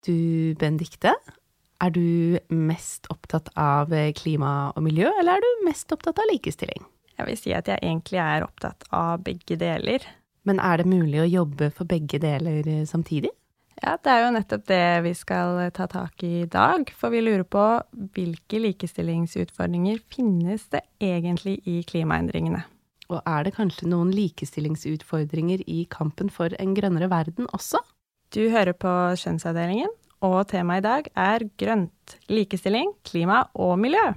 Du, Benedikte, du mest opptatt av klima og miljø, eller du mest opptatt av likestilling? Jeg vil si at jeg egentlig opptatt av begge deler. Men det mulig å jobbe for begge deler samtidig? Ja, det jo nettopp det vi skal ta tak i dag, for vi lurer på hvilke likestillingsutfordringer finnes det egentlig i klimaendringene. Og det kanskje noen likestillingsutfordringer i kampen for en grønnere verden også? Du hører på Kjønnsavdelingen, og temaet i dag grønt, likestilling, klima og miljø.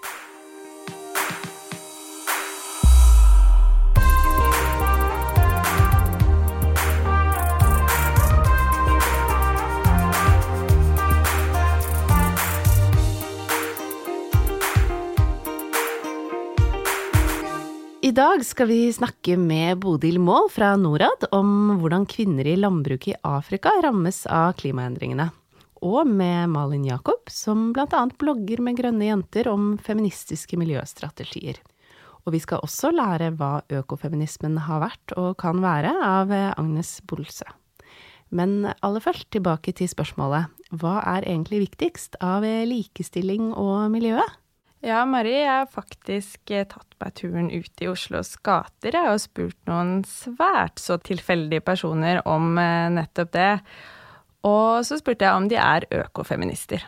I dag skal vi snakke med Bodil Mål fra Norad om hvordan kvinner i landbruket i Afrika rammes av klimaendringene. Og med Malin Jakob, som blant annet blogger med grønne jenter om feministiske miljøstrategier. Og vi skal også lære hva økofeminismen har vært og kan være av Agnes Bolse. Men aller først tilbake til spørsmålet, hva egentlig viktigst av likestilling og miljøet? Ja, Marie, jeg har faktisk tatt meg turen ut i Oslos gater og spurt noen svært så tilfeldige personer om nettopp det. Og så spurte jeg om de økofeminister.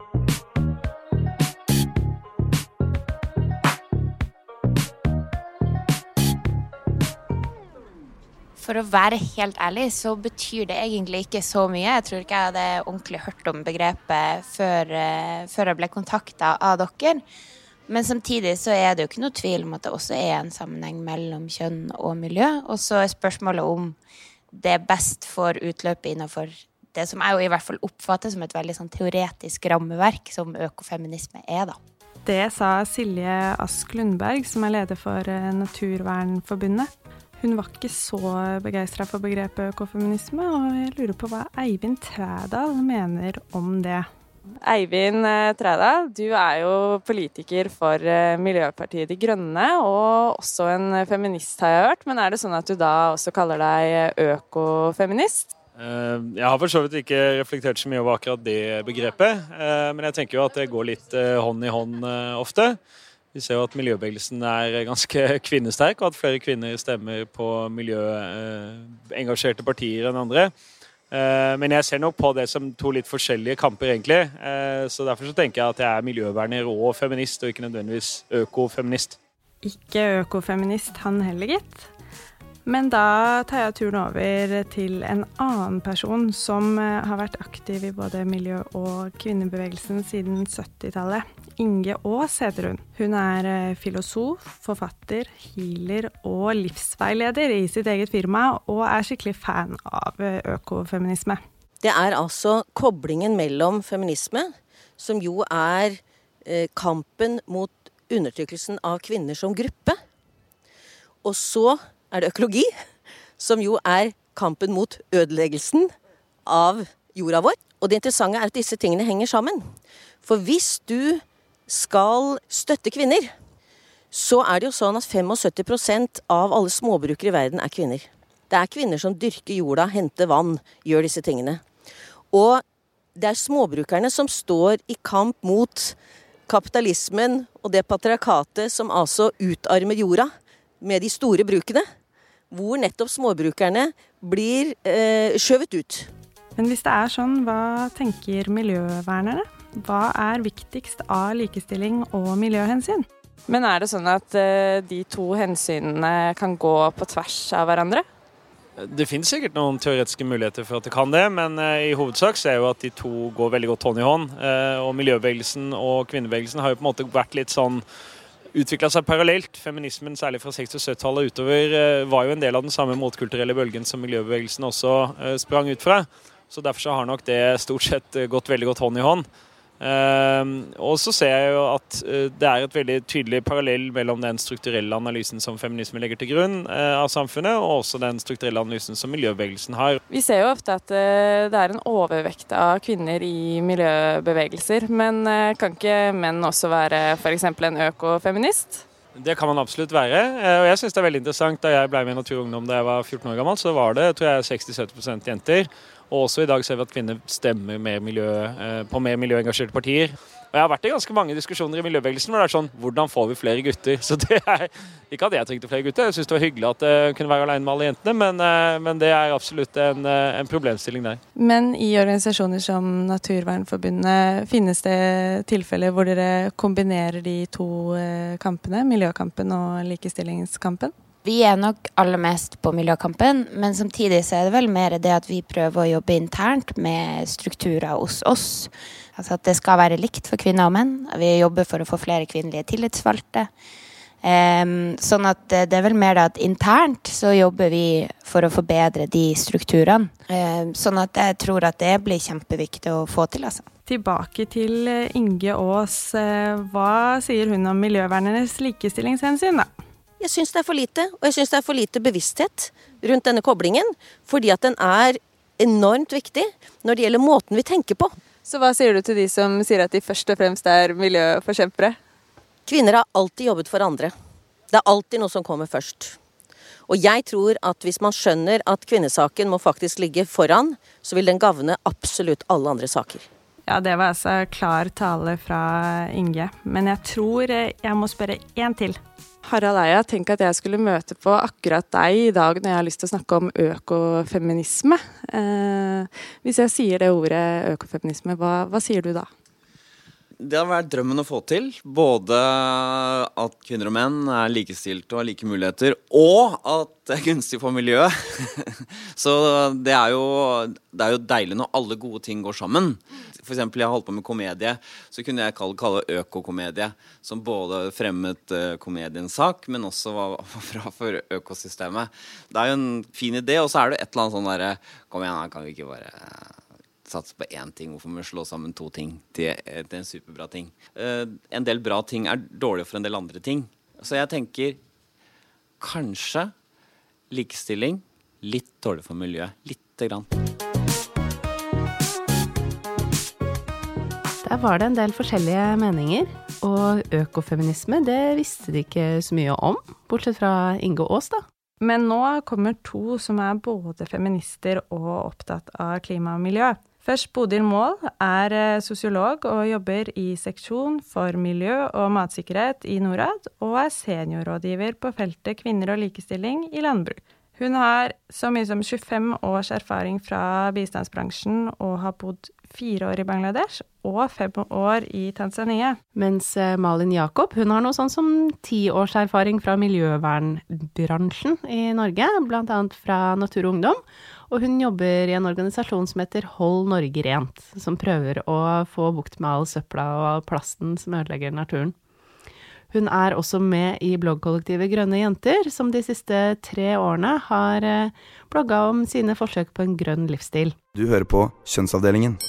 For å være helt ærlig, så betyr det egentlig ikke så mye. Jeg tror ikke jeg hadde ordentlig hørt om begrepet før jeg ble kontaktet av dere. Men samtidig så det jo ikke noe tvil om at det også en sammenheng mellom kjønn og miljø. Og så spørsmålet om det best får utløp innenfor det som jeg jo i hvert fall oppfatter som et veldig sånn teoretisk rammeverk som økofeminisme da. Det sa Silje Ask Lundberg, som leder for Naturvernforbundet. Hun var ikke så begeistret for begrepet økofeminisme, og jeg lurer på hva Eivind Trædal mener om det. Eivind Trædal, du jo politiker for Miljøpartiet De Grønne, og også en feminist har jeg hørt, men det sånn at du da også kaller deg økofeminist? Jeg har for så vidt ikke reflektert så mye over akkurat det begrepet, men jeg tenker jo at det går litt hånd i hånd ofte. Vi ser jo at miljøbevegelsen ganske kvinnesterk, og at flere kvinner stemmer på miljøengasjerte partier enn andre. Men jeg ser nok på det som to litt forskjellige kamper egentlig, så derfor så tenker jeg at jeg miljøverner og feminist, og ikke nødvendigvis økofeminist. Ikke økofeminist han heller, gitt. Men da tar jeg turen over til en annen person som har vært aktiv i både miljø- og kvinnebevegelsen siden 70-tallet. Inge Aas heter hun. Hun filosof, forfatter, healer og livsveileder i sitt eget firma, og skikkelig fan av økofeminisme. Det altså koblingen mellom feminisme, som jo kampen mot undertrykkelsen av kvinner som gruppe, og så det økologi, som jo kampen mot ødeleggelsen av jorda vår. Og det interessante at disse tingene henger sammen. For hvis du skal støtte kvinner, så det jo sånn at 75% av alle småbrukere i verden kvinner. Det kvinner som dyrker jorda, henter vann, gjør disse tingene. Og det småbrukerne som står i kamp mot kapitalismen og det patriarkatet som altså utarmer jorda med de store brukene, hvor nettopp småbrukerne blir skjøvet ut. Men hvis det sånn, hva tenker miljøvernere? Hva viktigst av likestilling og miljøhensyn? Men det sånn at de to hensynene kan gå på tvers av hverandre? Det finnes sikkert noen teoretiske muligheter for at det kan det, men i hovedsak så jo at de to går veldig godt hånd i hånd. Og miljøbevegelsen og kvinnebevegelsen har jo på en måte vært litt sånn utviklet seg parallelt. Feminismen, særlig fra 60- og 70-tallet utover, var jo en del av den samme motkulturelle bølgen som miljøbevegelsen også sprang ut fra. Så derfor så har nok det stort sett gått veldig godt hånd i hånd. Og så ser jeg jo at det et veldig tydelig parallell mellom den strukturelle analysen som feminisme legger til grunn av samfunnet, og også den strukturelle analysen som miljøbevegelsen har. Vi ser jo ofte at det en overvekt av kvinner i miljøbevegelser, men kan ikke menn også være for eksempel en økofeminist? Det kan man absolutt være, og jeg synes det veldig interessant. Da jeg ble med i Natur og Ungdom da jeg var 14 år gammel, så var det, tror jeg, 60-70% jenter. Og også i dag ser vi at kvinner stemmer på mer miljøengasjerte partier. Og jeg har vært i ganske mange diskusjoner i miljøbevegelsen hvor det sånn, hvordan får vi flere gutter? Så det ikke at jeg trengte flere gutter, jeg synes det var hyggelig at jeg kunne være alene med alle jentene, men det absolutt en problemstilling der. Men i organisasjoner som Naturvernforbundet, finnes det tilfeller hvor dere kombinerer de to kampene, miljøkampen og likestillingskampen? Vi nok aller mest på miljøkampen, men samtidig så det vel mer det at vi prøver å jobbe internt med strukturer hos oss. Altså at det skal være likt for kvinner og menn. Vi jobber for å få flere kvinnelige tillitsvalgte. Sånn at det vel mer at internt så jobber vi for å forbedre de strukturene. Sånn at jeg tror at det blir kjempeviktig å få til, altså. Tilbake til Inge Aas. Hva sier hun om miljøvernernes likestillingshensyn da? Jeg synes det for lite, og jeg synes det for lite bevissthet rundt denne koblingen, fordi at den enormt viktig når det gjelder måten vi tenker på. Så hva sier du til de som sier at de først og fremst miljøforkjempere? Kvinner har alltid jobbet for andre. Det alltid noe som kommer først. Og jeg tror at hvis man skjønner at kvinnesaken må faktisk ligge foran, så vil den gagne absolutt alle andre saker. Ja, det var altså klar tale fra Inge. Men jeg tror jeg må spørre en til. Harald Eia, tenk at jeg skulle møte på akkurat deg i dag når jeg har lyst til å snakke om økofeminisme. Hvis jeg sier det ordet økofeminisme, hva sier du da? Det har vært drømmen å få til, både at kvinner og menn likestilte og har like muligheter, og at det gunstig for miljøet. Så det jo deilig når alle gode ting går sammen. For eksempel, jeg holdt på med komedie, så kunne jeg kalle økokomedie, som både fremmet komediens sak, men også var bra for økosystemet. Det jo en fin idé, og så det et eller annet sånn der, kom igjen, kan vi ikke bare satse på én ting, hvorfor må vi slå sammen to ting til en superbra ting. En del bra ting dårlig for en del andre ting. Så jeg tenker kanskje likestilling, litt dårlig for miljøet, lite grann. Der var det en del forskjellige meninger, og økofeminisme, det visste de ikke så mye om, bortsett fra Inge Aas da. Men nå kommer to som både feminister og opptatt av klima og miljø. Først Bodil Mål sosiolog og jobber i seksjon for miljø og matsikkerhet i Norad, og seniorrådgiver på feltet kvinner og likestilling i landbruk. Hun har så mye som 25 års erfaring fra bistandsbransjen og har bodd 4 år i Bangladesh og 5 år i Tanzania. Mens Malin Jakob, hun har noe sånn som 10 års erfaring fra miljøvernbransjen i Norge, blant annet fra Natur og Ungdom, og hun jobber i en organisasjon som heter Hold Norge Rent, som prøver å få bukt med all søpla og plasten som ødelegger naturen. Hun også med i bloggkollektivet Grønne Jenter, som de siste 3 årene har blogget om sine forsøk på en grønn livsstil. Du hører på Kjønnsavdelingen.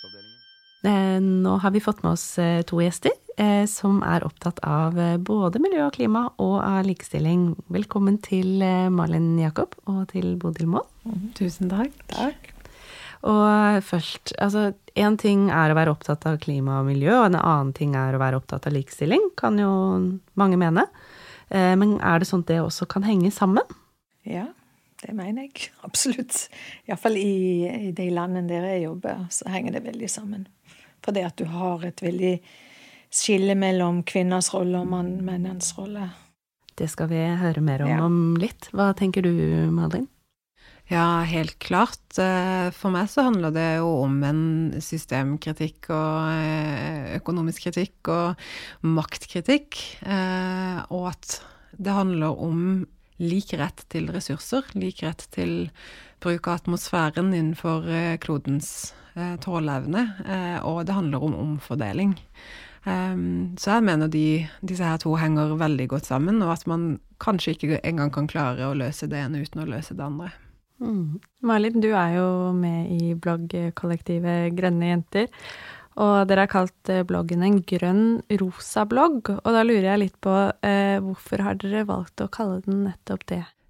Nå har vi fått med oss 2 gjester som opptatt av både miljø og klima og av likestilling. Velkommen til Malin Jakob og til Bodil Mål. Tusen takk. Takk. Og først, altså en ting å være opptatt av klima og miljø, og en annen ting å være opptatt av likestilling, kan jo mange mene. Men det sånn at det også kan henge sammen? Ja, det mener jeg absolutt. I hvert fall i de landene der jeg jobber, så henger det veldig sammen. For det at du har et veldig skille mellom kvinners rolle og mennens rolle. Det skal vi høre mer om litt. Hva tenker du, Malin? Ja, helt klart. For meg så handler det jo om en systemkritikk og økonomisk kritikk og maktkritikk, og at det handler om lik rett til ressurser, lik rett til bruk av atmosfæren innenfor klodens tåleevne, og det handler om omfordeling. Så jeg mener disse her to henger veldig godt sammen, og at man kanskje ikke engang kan klare å løse det ene uten å løse det andre. Malin, du jo med i bloggkollektivet Grønne Jenter, og dere har kalt bloggen en grønn rosa blogg, og da lurer jeg litt på hvorfor har dere valgt å kalle den nettopp det?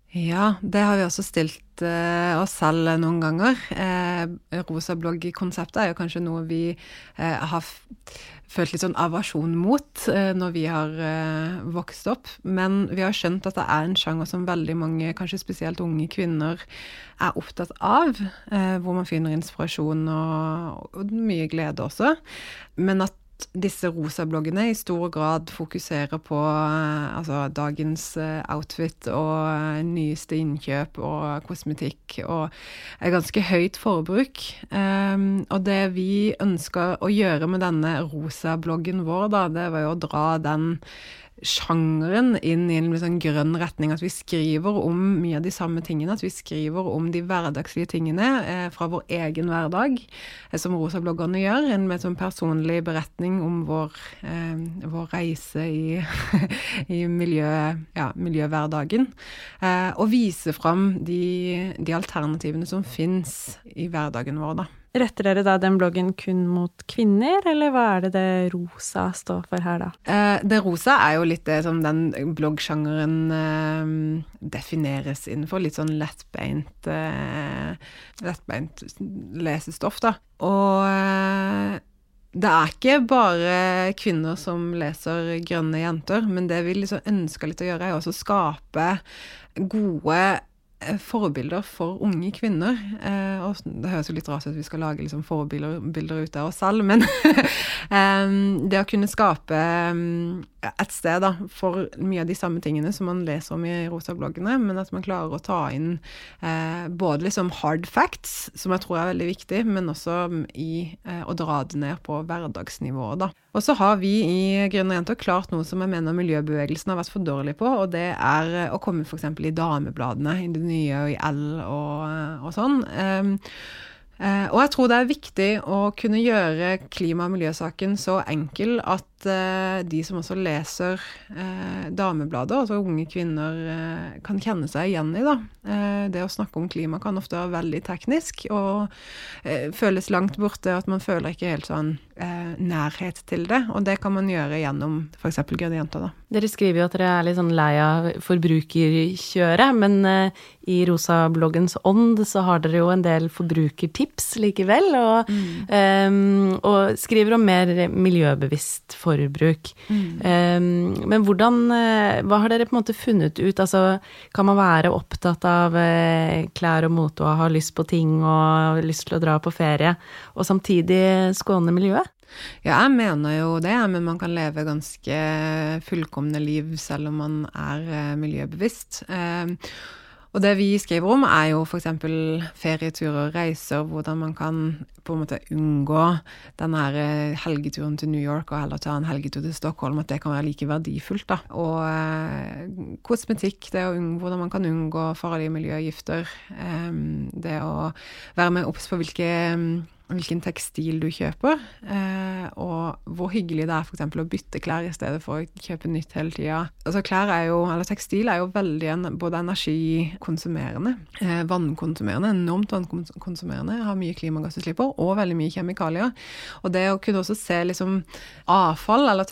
Ja, det har vi også stilt oss selv noen ganger. Rosa blogg-konseptet er jo kanskje noe vi har følt litt sånn aversjon mot når vi har vokst opp, men vi har skjønt at det er en sjanger som veldig mange, kanskje spesielt unge kvinner, er opptatt av, hvor man finner inspirasjon og mye glede også, men at disse rosa-bloggene i stor grad fokuserer på altså dagens outfit og nyeste innkjøp og kosmetikk og er ganske høyt forbruk. Og det vi ønsker å gjøre med denne rosa-bloggen vår, da, det var jo å dra den sjangeren inn i en liksom grønn retning, at vi skriver om mye av de samme tingene, at vi skriver om de hverdagslige tingene fra vår egen hverdag, som rosa-bloggerne gjør, en med sånn personlig beretning om vår reise i miljøhverdagen, og vise fram de alternativene som finnes i hverdagen vår, da. Retter dere da den bloggen kun mot kvinner, eller hva er det rosa står for her da? Det rosa er jo litt det som den bloggsjangeren defineres innenfor, litt sånn lettbeint lesestoff da. Og det er ikke bare kvinner som leser grønne jenter, men det vi liksom ønsker litt å gjøre er også å skape gode forbilder for unge kvinner, og det høres jo litt rart ut at vi skal lage liksom forbilder ut av oss selv, men det å kunne skape et sted da, for mye av de samme tingene som man leser om i rosa-bloggene, men at man klarer å ta inn både liksom hard facts, som jeg tror er veldig viktig, men også å dra det ned på hverdagsnivået da. Og så har vi i Grønne Jenter klart noe som jeg mener miljøbevegelsen har vært for dårlig på, og det er å komme for eksempel i damebladene, i det nye og i L og sånn. Og jeg tror det er viktig å kunne gjøre klima- og miljøsaken så enkel at de som også leser damebladet, altså unge kvinner, kan kjenne seg igjen i da. Det å snakke om klima kan ofte være veldig teknisk og føles langt borte, at man føler ikke helt sånn nærhet til det, og det kan man gjøre gjennom for eksempel Grønne Jenter da. Dere skriver jo at dere er litt sånn lei av forbrukerkjøret, men i Rosa-bloggens ånd så har dere jo en del forbrukertips likevel, og skriver om mer miljøbevisst forbruk. Men hva har dere på en måte funnet ut? Altså, kan man være opptatt av klær og mote og ha lyst på ting og lyst til å dra på ferie, og samtidig skåne miljøet? Ja, jeg mener jo det, men man kan leve ganske fullkomne liv selv om man er miljøbevisst. Og det vi skriver om er jo for eksempel ferieturer, reiser, hvordan man kan på en måte unngå den her helgeturen til New York og heller ta en helgetur til Stockholm, at det kan være like verdifullt da. Og kosmetikk, det hvordan man kan unngå farlige miljøgifter, det å være med obs på hvilken tekstil du kjøper, og hvor hyggelig det er for eksempel å bytte klær i stedet for å kjøpe nytt hele tiden. Altså tekstil er jo veldig både energikonsumerende, vannkonsumerende, enormt vannkonsumerende, har mye klimagassutslipp og veldig mye kjemikalier. Og det å kunne også se liksom avfall eller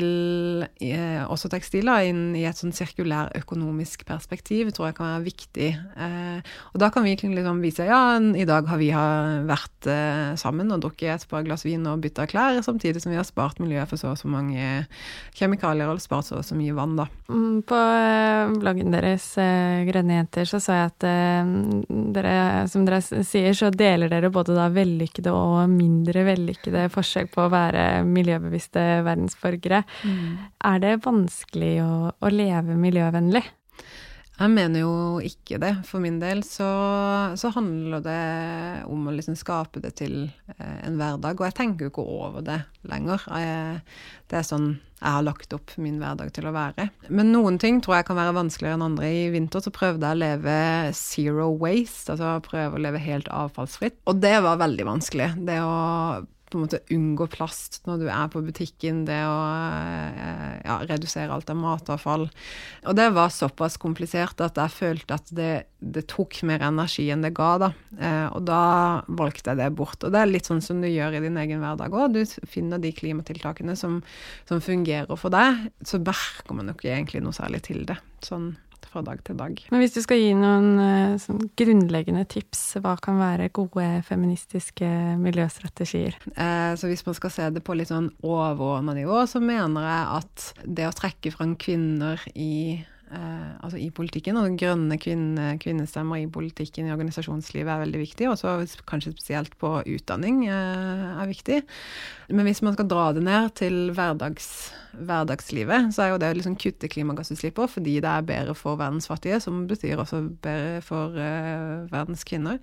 også tekstiler inn i et sånn sirkulær økonomisk perspektiv, tror jeg kan være viktig. Og da kan vi liksom vise, ja, i dag har vi vært sammen og drukket et par glass vin og byttet klær, samtidig som vi har spart miljøet for så mange kjemikalier og spart så mye vann da. På bloggen deres Grønne Jenter så jeg at dere, som dere sier, så deler dere både da vellykkede og mindre vellykkede forskjell på å være miljøbevisste verdensborgere. Er det vanskelig å leve miljøvennlig? Jeg mener jo ikke det. For min del så handler det om å liksom skape det til en hverdag, og jeg tenker jo ikke over det lenger. Det er sånn jeg har lagt opp min hverdag til å være. Men noen ting tror jeg kan være vanskeligere enn andre. I vinter så prøvde jeg å leve zero waste, altså prøve å leve helt avfallsfritt. Og det var veldig vanskelig. Det å på en måte unngå plast når du er på butikken, det å redusere alt av matavfall. Og det var såpass komplisert at jeg følte at det tok mer energi enn det ga da. Og da valgte jeg det bort. Og det er litt sånn som du gjør i din egen hverdag også. Du finner de klimatiltakene som fungerer for deg, så merker man jo ikke egentlig noe særlig til det. Sånn fra dag til dag. Men hvis du skal gi noen sånn grunnleggende tips, hva kan være gode feministiske miljøstrategier? Så hvis man skal se det på litt sånn overordnet nivå, så mener jeg at det å trekke frem kvinner altså i politikken, og grønne kvinnestemmer i politikken i organisasjonslivet er veldig viktig, og så kanskje spesielt på utdanning er viktig. Men hvis man skal dra det ned til hverdagslivet, så er jo det å liksom kutte klimagassutslippet, fordi det er bedre for verdens fattige, som betyr også bedre for verdens kvinner.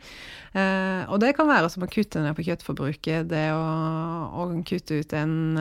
Og det kan være som å kutte ned på kjøttforbruket, det å kutte ut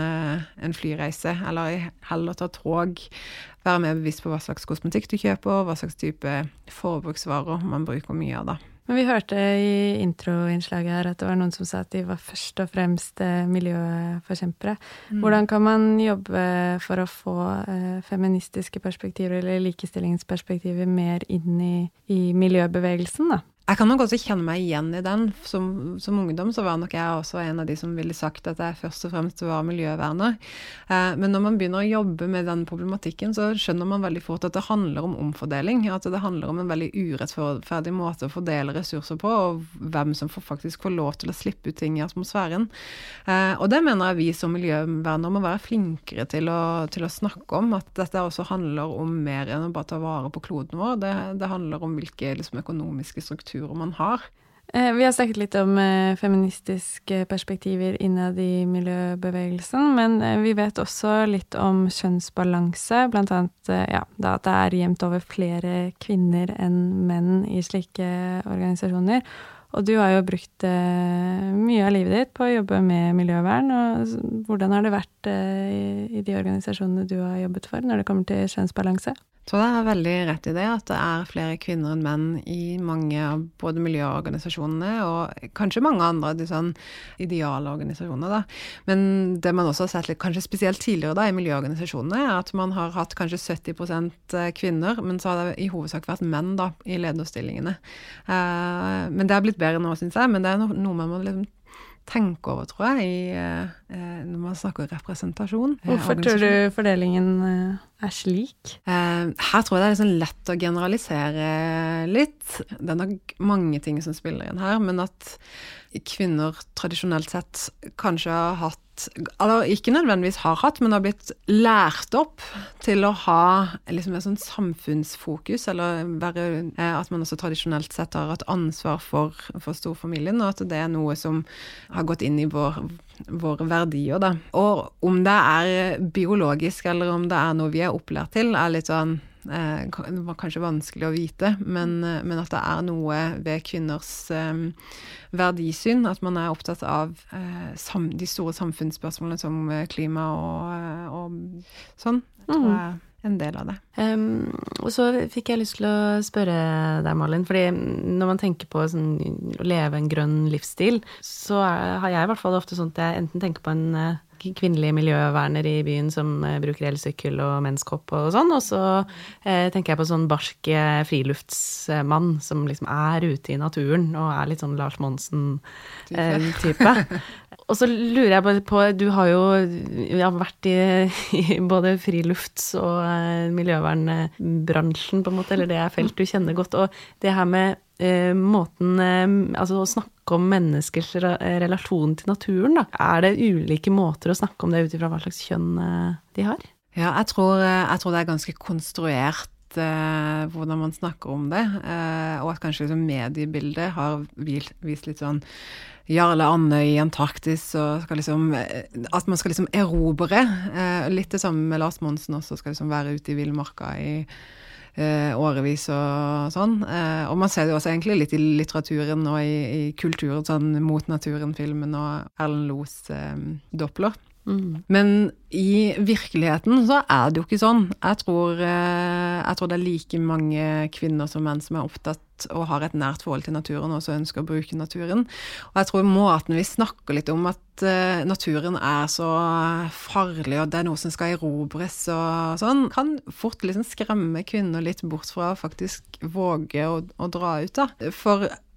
en flyreise, eller heller ta tog, være mer bevisst på hva slags kosmetikk du kjøper, hva slags type forbruksvarer man bruker mye av da. Men vi hørte i introinnslaget her at det var noen som sa at de var først og fremst miljøforkjempere. Hvordan kan man jobbe for å få feministiske perspektiver eller likestillingsperspektiver mer inn i miljøbevegelsen da? Jeg kan nok også kjenne meg igjen i den. Som ungdom så var nok jeg også en av de som ville sagt at jeg først og fremst var miljøverner. Men når man begynner å jobbe med den problematikken, så skjønner man veldig fort at det handler om omfordeling. At det handler om en veldig urettferdig måte å fordele ressurser på, og hvem som faktisk får lov til å slippe ut ting i atmosfæren. Og det mener jeg vi som miljøverner må være flinkere til å snakke om, at dette også handler om mer enn å bare ta vare på kloden vår. Det handler om hvilke liksom, økonomiske strukturer man har. Vi har snakket litt om feministiske perspektiver innad i miljøbevegelsen, men vi vet også litt om kjønnsbalanse, blant annet at det er jevnt over flere kvinner enn menn i slike organisasjoner. Og du har jo brukt mye av livet ditt på å jobbe med miljøvern, og hvordan har det vært i de organisasjonene du har jobbet for når det kommer til kjønnsbalanse? Så det er veldig rett i det at det er flere kvinner enn menn i mange av både miljøorganisasjonene og kanskje mange andre de sånn ideale organisasjoner da. Men det man også har sett litt, kanskje spesielt tidligere da i miljøorganisasjonene, er at man har hatt kanskje 70% kvinner, men så har det i hovedsak vært menn da i lederstillingene. Men det har blitt bedre nå, synes jeg, men det er noe man må liksom tenke over, tror jeg, når man snakker representasjon. Hvorfor tror du fordelingen er slik? Her tror jeg det er liksom lett å generalisere litt. Det er nok mange ting som spiller inn her, men at kvinner tradisjonelt sett kanskje har hatt, eller ikke nødvendigvis har hatt, men har blitt lært opp til å ha liksom et sånn samfunnsfokus, eller at man også tradisjonelt sett har hatt ansvar for storfamilien, og at det er noe som har gått inn i våre verdier da. Og om det er biologisk, eller om det er noe vi er opplært til, er litt sånn det var kanskje vanskelig å vite, men at det er noe ved kvinners verdisyn, at man er opptatt av de store samfunnsspørsmålene som klima og sånn. Jeg tror jeg er en del av det. Og så fikk jeg lyst til å spørre deg, Malin, fordi når man tenker på sånn, å leve en grønn livsstil, så har jeg i hvert fall ofte sånn at jeg enten tenker på en kvinnelig miljøverner i byen som bruker elsykkel og menskopp og sånn, og så tenker jeg på sånn barsk friluftsmann som liksom er ute i naturen og er litt sånn Lars Monsen-type. Og så lurer jeg på, du har jo vært i både frilufts- og miljøvernbransjen på en måte, eller det er felt du kjenner godt, og det her med måten, altså å snakke om menneskers relasjon til naturen da. Er det ulike måter å snakke om det utifra hva slags kjønn de har? Ja, jeg tror det er ganske konstruert hvordan man snakker om det, og at kanskje liksom mediebildet har vist litt sånn Jarle Andøy i Antarktis, og skal liksom, at man skal liksom erobre, litt det samme med Lars Monsen også, skal liksom være ute i villmarka i årevis og sånn. Og man ser det også egentlig litt i litteraturen og i kulturen, sånn Mot naturen-filmen og Erlend Loes Doppler. Men i virkeligheten så er det jo ikke sånn. Jeg tror det er like mange kvinner som menn som er opptatt og har et nært forhold til naturen og også ønsker å bruke naturen. Og jeg tror måten vi snakker litt om at naturen er så farlig og det er noe som skal erobres og sånn, kan fort liksom skremme kvinner litt bort fra å faktisk våge å dra ut da. For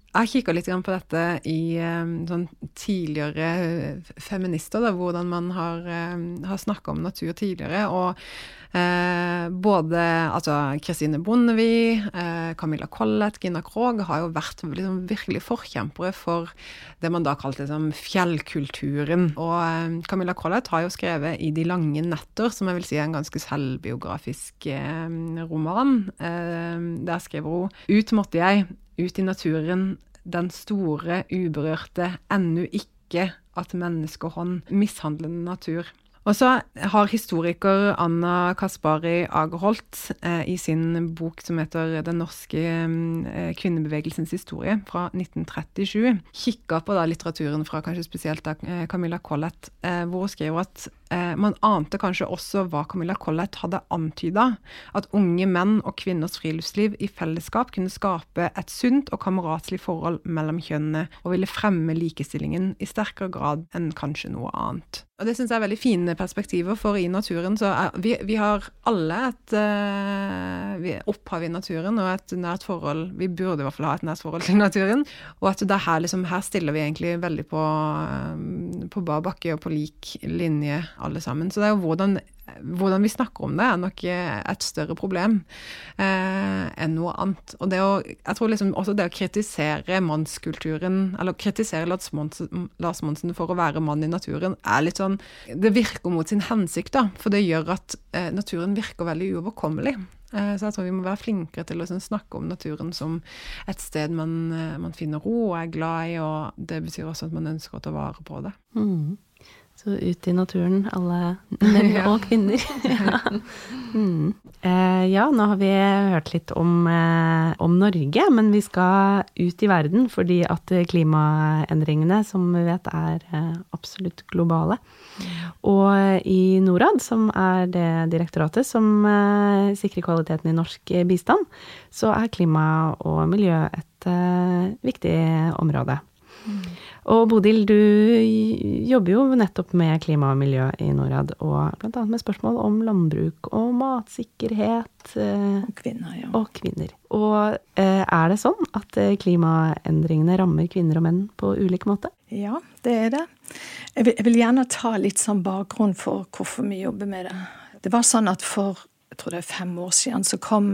Jeg kikker litt på dette i sånn tidligere feminister, da, hvordan man har snakket om natur tidligere, og både altså Kristine Bondevie, Camilla Collett, Gina Krog har jo vært liksom virkelig forkjempere for det man da kalte liksom fjellkulturen. Og Camilla Collett har jo skrevet I De lange netter, som jeg vil si en ganske selvbiografisk roman. Der skriver hun: Ut måtte jeg, ut I naturen, den store, uberørte, ennå ikke at menneskehånd mishandlende natur. Og så har historiker Anna Kaspari Agerholt I sin bok som heter Den norske kvinnebevegelsens historie fra 1937 kikket på da litteraturen fra kanskje spesielt da Camilla Collett, hvor hun skriver at man ante kanskje også hva Camilla Collett hadde antydet, at unge menn og kvinners friluftsliv I fellesskap kunne skape et sunt og kameratslig forhold mellom kjønnene og ville fremme likestillingen I sterkere grad enn kanskje noe annet. Og det synes jeg veldig fine perspektiver, for I naturen så vi har alle et opphav I naturen og et nært forhold, vi burde I hvert fall ha et nært forhold til naturen, og at det her, liksom, her stiller vi egentlig veldig på bar bakke og på lik linje alle sammen. Så det jo hvordan vi snakker om det nok et større problem enn noe annet. Og jeg tror liksom også det å kritisere mannskulturen, eller kritisere Lars Monsen for å være mann I naturen, litt sånn, det virker mot sin hensikt da, for det gjør at naturen virker veldig uoverkommelig. Så jeg tror vi må være flinkere til å snakke om naturen som et sted man finner ro og glad I, og det betyr også at man ønsker å ta vare på det. Så ut I naturen, alle menn og kvinner. Ja, nå har vi hørt litt om Norge, men vi skal ut I verden, fordi at klimaendringene, som vi vet, absolutt globale. Og I NORAD, som det direktoratet som sikrer kvaliteten I norsk bistand, så klima og miljø et viktig område. Og Bodil, du jobber jo nettopp med klima og miljø I NORAD, og blant annet med spørsmål om landbruk og matsikkerhet. Og kvinner, ja. Og kvinner. Og det sånn at klimaendringene rammer kvinner og menn på ulik måte? Ja, det det. Jeg vil gjerne ta litt sånn bakgrunn for hvorfor vi jobber med det. Det var sånn at for, jeg tror det 5 år siden, så kom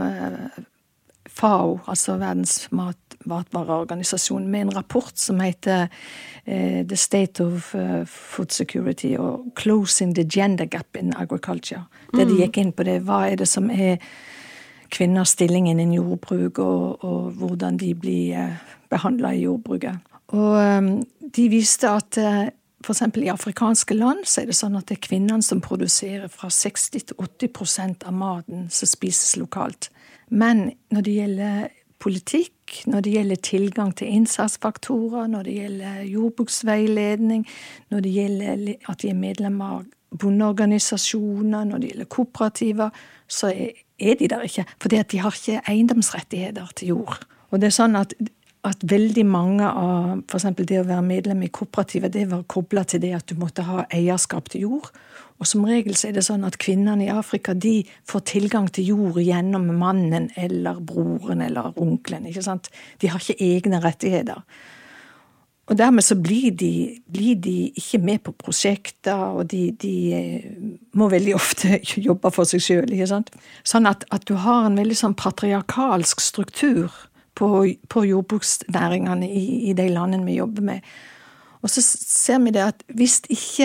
FAO, altså Verdens matvareorganisasjon, med en rapport som heter The State of Food Security og Closing the Gender Gap in Agriculture. Det de gikk inn på det, hva det som kvinners stilling innen jordbruk, og hvordan de blir behandlet I jordbruket. Og de viste at for eksempel I afrikanske land så det sånn at det kvinnene som produserer fra 60-80% av maten som spises lokalt. Men når det gjelder politikk, når det gjelder tilgang til innsatsfaktorer, når det gjelder jordbruksveiledning, når det gjelder at de medlemmer av bondeorganisasjoner, når det gjelder kooperativer, så de der ikke. Fordi at de har ikke eiendomsrettigheter til jord. Og det sånn at veldig mange av, for eksempel det å være medlem I kooperativet, det var koblet til det at du måtte ha eierskap til jord. Og som regel så det sånn at kvinnerne I Afrika, de får tilgang til jord gjennom mannen, eller broren, eller onkelen, ikke sant? De har ikke egne rettigheter. Og dermed så blir de ikke med på prosjekter, og de må veldig ofte jobbe for seg selv, ikke sant? Sånn at du har en veldig sånn patriarkalsk struktur på jordbruksnæringene I de landene vi jobber med. Og så ser vi det at hvis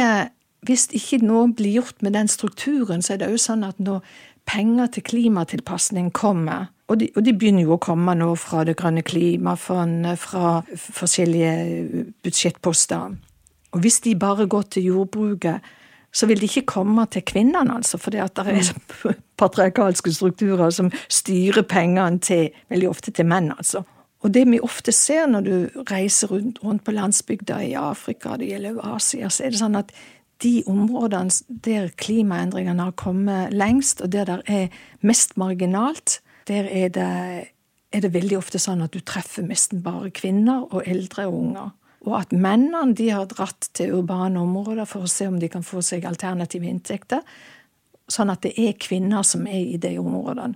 ikke noe blir gjort med den strukturen, så det jo sånn at når penger til klimatilpassning kommer, og de begynner jo å komme nå fra det grønne klimafondet, fra forskjellige budsjettposter, og hvis de bare går til jordbruket, så vil de ikke komme til kvinnerne, altså, fordi at det patriarkalske strukturer som styrer pengene veldig ofte til menn, altså. Og det vi ofte ser når du reiser rundt på landsbygda I Afrika, det gjelder Asia, så det sånn at de områdene der klimaendringene har kommet lengst, og der det mest marginalt, der det veldig ofte sånn at du treffer nesten bare kvinner og eldre og unger. Og at mennene, de har dratt til urbane områder for å se om de kan få seg alternative inntekter, sånn at det kvinner som I de områdene.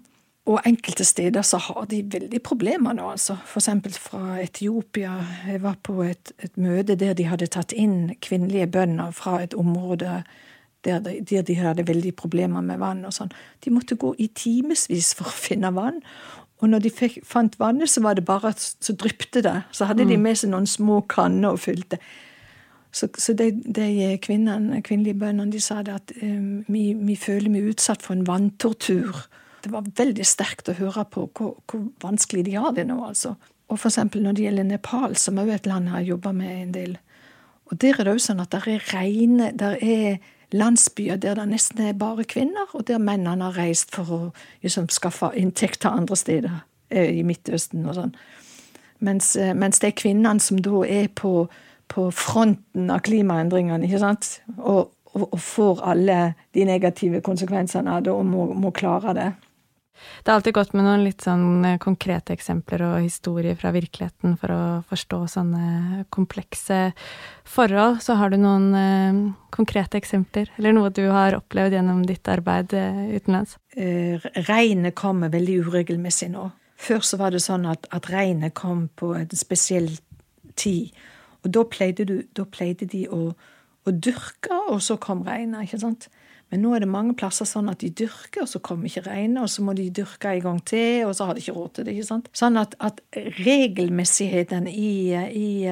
Og enkelte steder så har de veldig problemer nå, altså. For eksempel fra Etiopia. Jeg var på et møte der de hadde tatt inn kvinnelige bønder fra et område der de hadde veldig problemer med vann og sånn. De måtte gå i timesvis for å finne vann. Og når de fant vannet, så var det bare så dryppte det. Så hadde de med seg noen små kanner og fylte. Så de kvinnelige bøndene, de sa det at vi føler vi utsatt for en vanntortur. Det var veldig sterkt å høre på hvor vanskelig de har det nå, altså. Og for eksempel når det gjelder Nepal, som er jo et land jeg har jobbet med en del. Og der er det jo sånn at der er landsbyer der det nesten er bare kvinner, og der mennene har reist for å liksom, skaffe inntekt andre steder, i Midtøsten og sånn. Mens det er kvinnene som da er på fronten av klimaendringene, ikke sant? Og får alle de negative konsekvensene av det, og må klare det. Det er alltid godt med noen litt sånn konkrete eksempler og historier fra virkeligheten for å forstå sånne komplekse forhold. Så har du noen konkrete eksempler, eller noe du har opplevd gjennom ditt arbeid utenlands? Regnet kommer veldig uregelmessig nå. Før så var det sånn at regnet kom på en spesiell tid, og da pleide de å dyrke, og så kom regnet, ikke sant? Men nå er det mange plasser sånn at de dyrker, og så kommer ikke regnet, og så må de dyrke en gang til, og så har de ikke råd til det, ikke sant? Sånn at regelmessigheten i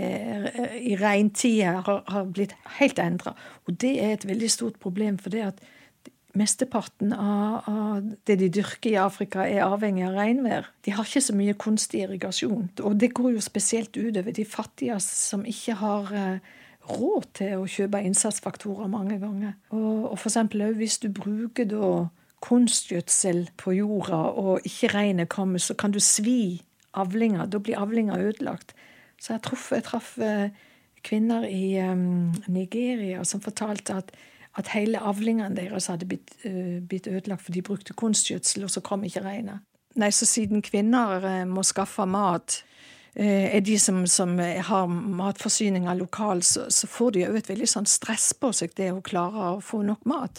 regntida har blitt helt endret. Og det er et veldig stort problem, for det at mesteparten av det de dyrker i Afrika er avhengig av regnvær. De har ikke så mye kunstig irrigasjon, og det går jo spesielt utover de fattige som ikke har råd til å kjøpe innsatsfaktorer mange ganger. Og for eksempel hvis du bruker da kunstgjødsel på jorda og ikke regnet kommer, så kan du svi avlinger. Da blir avlinger ødelagt. Så jeg traff kvinner i Nigeria som fortalte at hele avlingene deres hadde blitt ødelagt, for de brukte kunstgjødsel, og så kom ikke regnet. Nei, så siden kvinner må skaffe mat, er de som har matforsyninger lokalt, så får de jo et veldig sånn stress på seg, det å klare å få nok mat.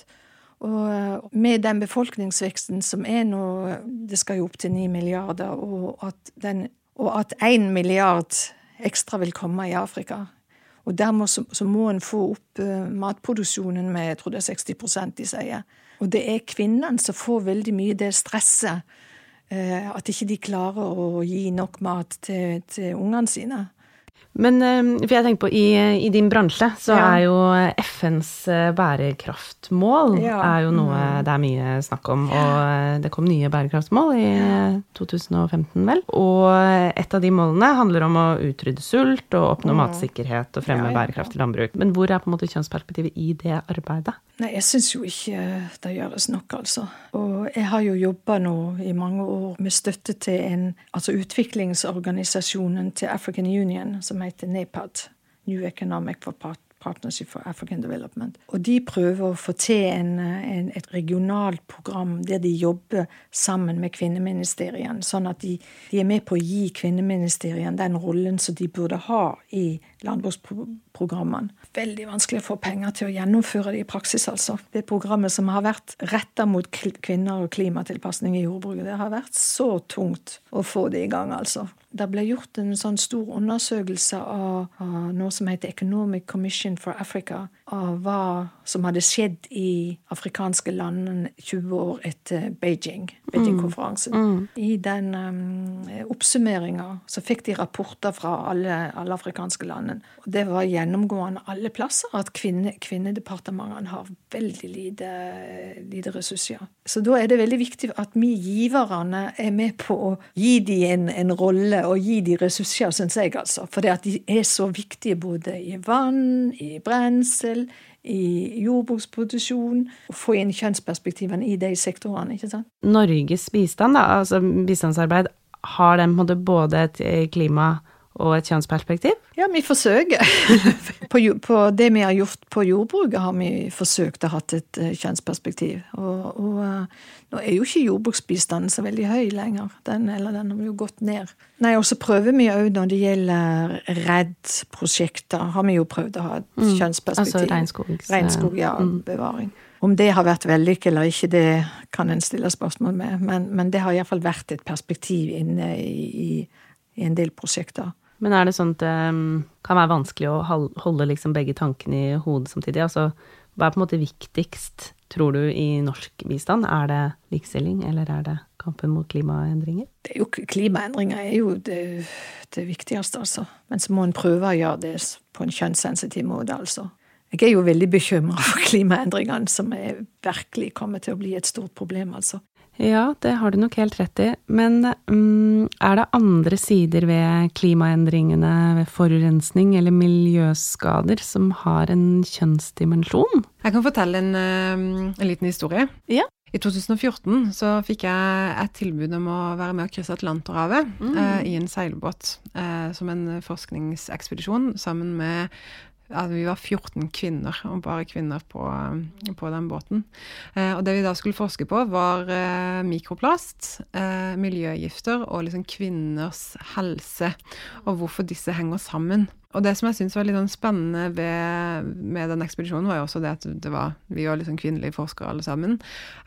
Og med den befolkningsveksten som er nå, det skal jo opp til 9 milliarder, og at 1 milliard ekstra vil komme i Afrika. Og dermed så må en få opp matproduksjonen med, jeg tror det er 60%, de sier. Og det er kvinnene som får veldig mye det stresset, at ikke de klarer å gi nok mat til ungene sine. Men for jeg tenker på, i din bransje, så er jo FNs bærekraftmål er jo noe det er mye snakk om, og det kom nye bærekraftmål i 2015 vel, og et av de målene handler om å utrydde sult og oppnå matsikkerhet og fremme bærekraftig landbruk. Men hvor er på en måte kjønnsperspektivet i det arbeidet? Nei, jeg synes jo ikke det gjøres nok, altså. Og jeg har jo jobbet nå i mange år med støtte til utviklingsorganisasjonen til African Union, som heter NEPAD, New Economic Partnership for African Development. Og de prøver å få til et regionalt program der de jobber sammen med kvinneministerien, sånn at de er med på å gi kvinneministerien den rollen som de burde ha i landbruksprogrammene. Veldig vanskelig å få penger til å gjennomføre det i praksis, altså. Det programmet som har vært rettet mot kvinner og klimatilpasning i jordbruket, det har vært så tungt å få det i gang, altså. Det ble gjort en sånn stor undersøkelse av noe som heter Economic Commission for Africa, av hva som hadde skjedd i afrikanske landene 20 år etter Beijing-konferansen. I den oppsummeringen så fikk de rapporter fra alle afrikanske landene. Og det var gjennomgående alle plasser at kvinnedepartementene har veldig lite ressurser. Så da er det veldig viktig at vi giverne er med på å gi de en rolle og gi de ressurser, synes jeg altså. For det at de er så viktige både i vann, i brensel, i jordbruksproduksjon, og få inn kjønnsperspektivene i de sektorene, ikke sant? Norges bistand, da, altså bistandsarbeid, har den på en måte både et klima- og et kjønnsperspektiv? Ja, vi forsøker. På det vi har gjort på jordbruket, har vi forsøkt å ha et kjønnsperspektiv. Og nå jo ikke jordbruksbistanden så veldig høy lenger. Den har jo gått ned. Nei, og så prøver vi jo når det gjelder REDD-prosjekter, har vi jo prøvd å ha et kjønnsperspektiv. Altså regnskog, ja, bevaring. Om det har vært vellykket eller ikke, det kan en stille spørsmål med. Men det har i hvert fall vært et perspektiv inne i en del prosjekter. Men det sånn at det kan være vanskelig å holde liksom begge tankene i hodet samtidig? Altså, hva på en måte viktigst, tror du, i norsk bistand? Det likestilling, eller det kampen mot klimaendringer? Klimaendringer jo det viktigste, altså. Men så må en prøve å gjøre det på en kjønnssensitiv måte, altså. Jeg jo veldig bekymret for klimaendringene, som virkelig kommer til å bli et stort problem, altså. Ja, det har du nok helt rett i. Men det andre sider ved klimaendringene, ved forurensning eller miljøskader, som har en kjønnsdimensjon? Jeg kan fortelle en liten historie. Ja. I 2014 så fikk jeg et tilbud om å være med å krysse Atlanterhavet i en seilbåt, som en forskningsekspedisjon, sammen med vi var 14 kvinner, og bare kvinner på den båten. Og det vi da skulle forske på var mikroplast, miljøgifter og liksom kvinners helse, og hvorfor disse henger sammen. Og det som jeg synes var litt sånn spennende med den ekspedisjonen var jo også det at vi var liksom kvinnelige forskere alle sammen.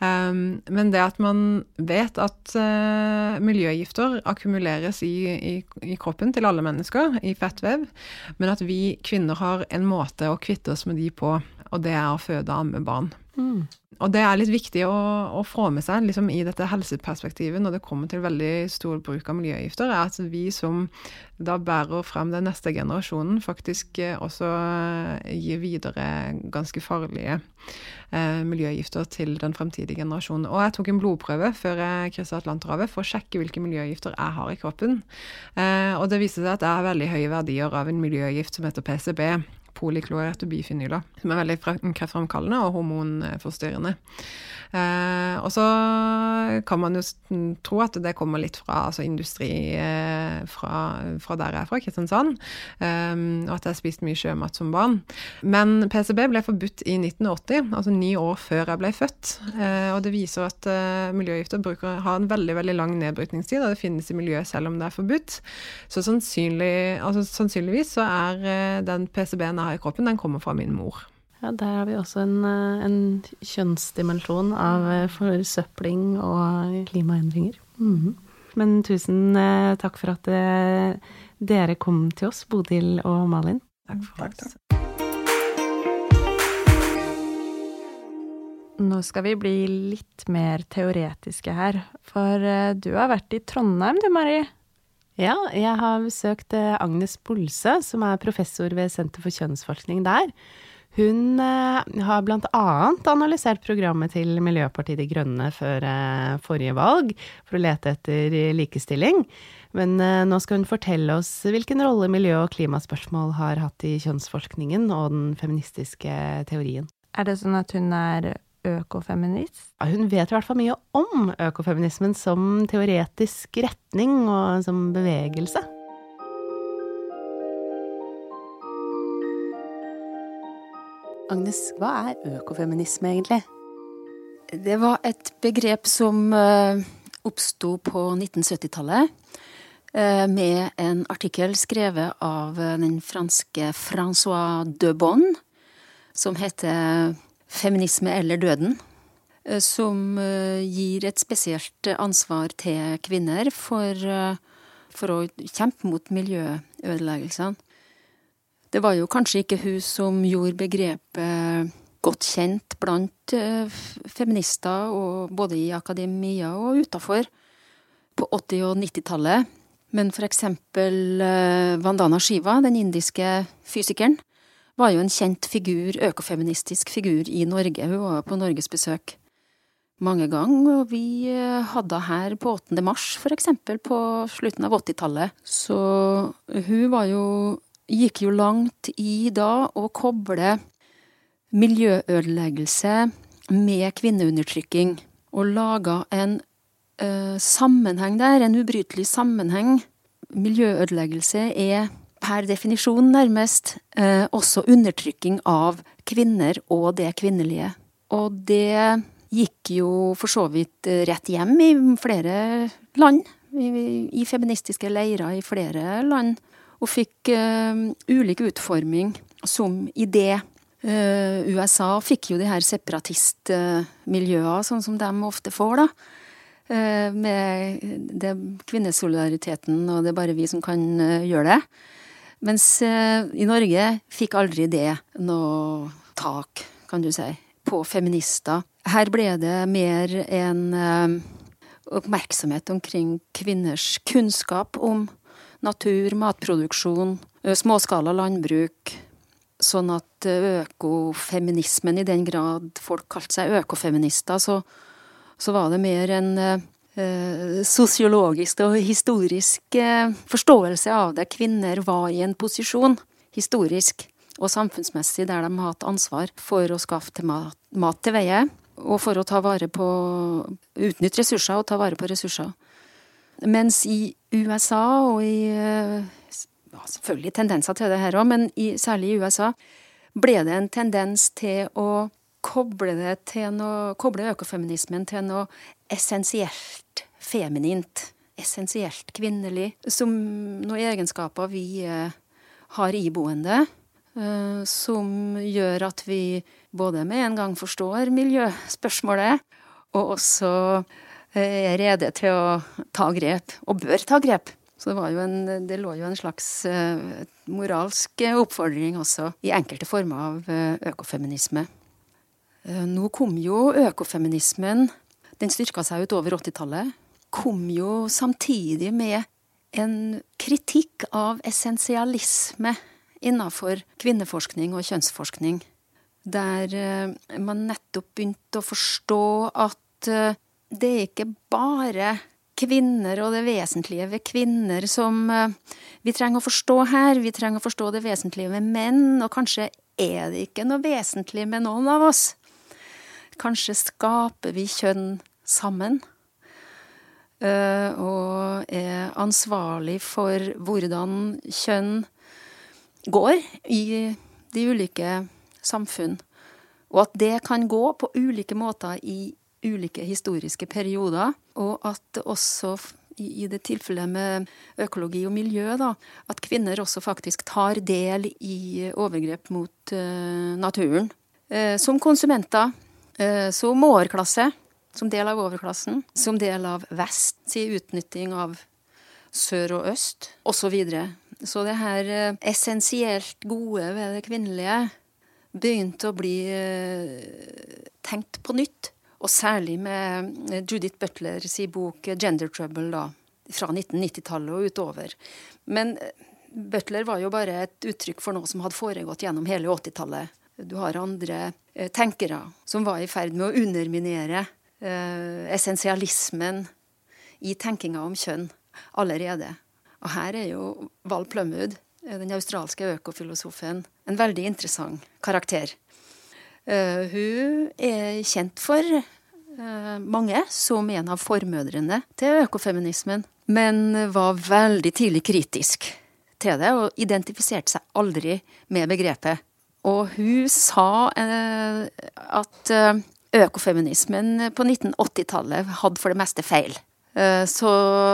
Men det at man vet at miljøgifter akkumuleres i kroppen til alle mennesker, i fettvev, men at vi kvinner har en måte å kvitte oss med de på, og det å føde og amme barn. Og det litt viktig å få med seg liksom, i dette helseperspektivet når det kommer til veldig stor bruk av miljøgifter, at vi som da bærer frem den neste generasjonen faktisk også gir videre ganske farlige miljøgifter til den fremtidige generasjonen. Og jeg tok en blodprøve før jeg krysset Atlanterhavet for å sjekke hvilke miljøgifter jeg har i kroppen. Og det viste seg at jeg har veldig høye verdier av en miljøgift som heter PCB, polyklorerte bifenyler, som veldig kreftfremkallende og hormonforstyrrende. Og så kan man jo tro at det kommer litt fra industri fra der jeg fra Kristiansand, og at jeg spiste mye sjømat som barn. Men PCB ble forbudt i 1980, altså 9 år før jeg ble født, og det viser at miljøgifter har en veldig, veldig lang nedbrytningstid, og det finnes i miljøet selv om det forbudt. Så sannsynligvis så den PCB-en jeg har i kroppen, den kommer fra min mor. Ja, der har vi også en kjønnsdimensjon av forsøpling og klimaendringer. Men tusen takk for at dere kom til oss, Bodil og Malin. Takk for oss. Nå skal vi bli litt mer teoretiske her, for du har vært i Trondheim, du, Marie. Ja, jeg har besøkt Agnes Bolse, som professor ved Senter for kjønnsforskning der. Hun har blant annet analysert programmet til Miljøpartiet De Grønne før forrige valg, for å lete etter likestilling. Men nå skal hun fortelle oss hvilken rolle miljø- og klimaspørsmål har hatt i kjønnsforskningen og den feministiske teorien. Det sånn at hun økofeminist? Ja, hun vet i hvert fall mye om økofeminismen som teoretisk retning og som bevegelse. Agnes, hva økofeminisme egentlig? Det var et begrep som oppstod på 1970-tallet med en artikkel skrevet av den franske François de Bonne, som heter «Feminisme eller døden», som gir et spesielt ansvar til kvinner for å kjempe mot miljøødeleggelsene. Det var jo kanskje ikke hun som gjorde begrepet godt kjent blant feminister, og både i akademia og utenfor, på 80- og 90-tallet. Men for eksempel Vandana Shiva, den indiske fysikeren, var jo en kjent figur, økofeministisk figur i Norge. Hun var på Norges besøk mange ganger, og vi hadde her på 8. mars, for eksempel, på slutten av 80-tallet. Så hun gikk jo langt i da å koble miljøødeleggelse med kvinneundertrykking, og laga en sammenheng der, en ubrytelig sammenheng miljøødeleggelse per definisjon nærmest også undertrykking av kvinner og det kvinnelige. Og det gikk jo for så vidt rett hjem i flere land, i feministiske leirer i flere land, og fikk ulik utforming som idé. USA fikk jo de her separatistmiljøer, sånn som de ofte får da, med det kvinnesolidariteten, og det er bare vi som kan gjøre det. Mens i Norge fikk aldri det noe tak, kan du si, på feminister. Her ble det mer en oppmerksomhet omkring kvinners kunnskap om natur, matproduksjon, småskala landbruk, sånn at økofeminismen, i den grad folk kalte seg økofeminister, så var det mer en sosiologisk og historisk forståelse av det. Kvinner var i en posisjon, historisk og samfunnsmessig, der de har hatt ansvar for å skaffe til mat til veie, og for å ta vare på, utnytte ressurser og ta vare på ressurser. Mens i USA, og selvfølgelig tendenser til det her også, men særlig i USA, ble det en tendens til å koble økofeminismen til noe essensielt feminint, essensielt kvinnelig, som noen egenskaper vi har iboende, som gjør at vi både med en gang forstår miljøspørsmålet, og også er rede til å ta grep, og bør ta grep. Så det lå jo en slags moralsk oppfordring også i enkelte former av økofeminisme. Nå kom jo økofeminismen, den styrket seg utover 80-tallet, kom jo samtidig med en kritikk av essensialisme innenfor kvinneforskning og kjønnsforskning, der man nettopp begynte å forstå at det er ikke bare kvinner og det vesentlige ved kvinner som vi trenger å forstå her, vi trenger å forstå det vesentlige ved menn, og kanskje er det ikke noe vesentlig med noen av oss. Kanskje skaper vi kjønn sammen, og er ansvarlig for hvordan kjønn går i de ulike samfunn, og at det kan gå på ulike måter i ulike historiske perioder, og at også i det tilfellet med økologi og miljø, da, at kvinner også faktisk tar del i overgrep mot naturen. Som konsumenter, som overklasse, som del av overklassen, som del av vest, til utnytting av sør og øst, og så videre. Så det her essensielt gode ved det kvinnelige begynte å bli tenkt på nytt, og særlig med Judith Butlers bok Gender Trouble da, fra 1990-tallet og utover. Men Butler var jo bare et uttrykk for noe som hadde foregått gjennom hele 80-tallet. Du har andre tenkere som var i ferd med å underminere essensialismen i tenkinga om kjønn allerede. Og her er jo Val Plumwood, den australske økofilosofen, en veldig interessant karakter. Hun er kjent for mange som en av formødrene til økofeminismen, men var veldig tidlig kritisk til det og identifiserte seg aldri med begrepet. Og hun sa at økofeminismen på 1980-tallet hadde for det meste feil. Så